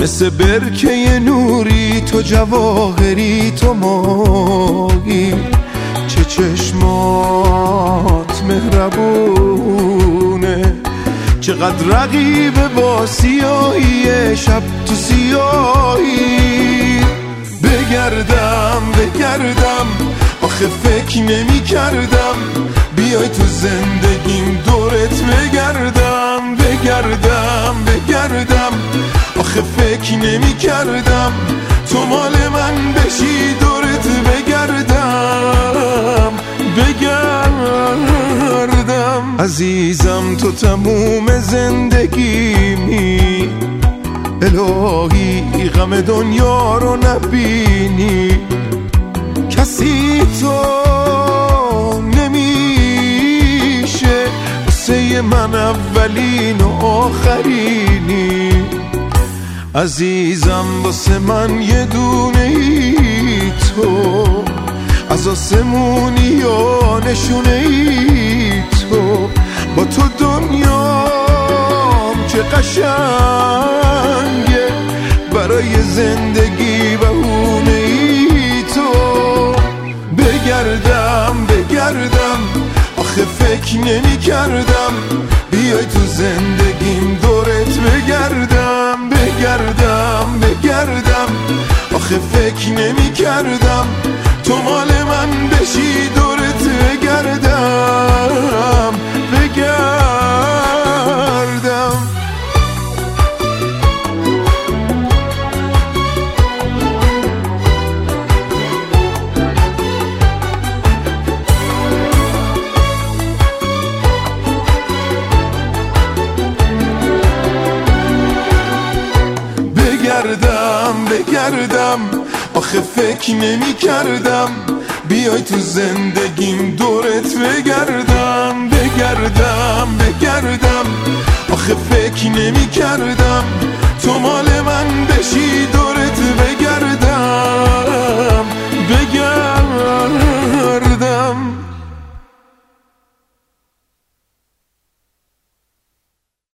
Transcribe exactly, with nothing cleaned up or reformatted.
مثل برکه نوری تو جواهری تو ماهی، چه چشمات مهربونه، چقدر رقیب با سیاهی شب تو سیاهی. بگردم بگردم آخه فکر نمی کردم بیای تو زندگیم دورت بگردم. بگردم بگردم آخه فکر نمی کردم تو مال من بشی دورت بگردم. بگردم عزیزم تو تموم زندگیمی، الهی غم دنیا رو نبینی، کسی تو نمیشه واسه من اولین و آخرینی. عزیزم واسه من یه دونه ای تو، از آسمونی یا نشونه ای تو، با تو دنیام چه قشنگه، برای زندگی بهونه ای تو. بگردم بگردم آخه فکر نمی کردم بیای تو زندگیم دورت بگردم. بگردم بگردم آخه فکر نمی کردم تو مال من بشی دورت بگردم. بگردم بگردم بگردم آخه فکر نمی کردم بیای تو زندگیم دورت بگردم. بگردم بگردم آخه فکر نمی کردم تو مال من بشی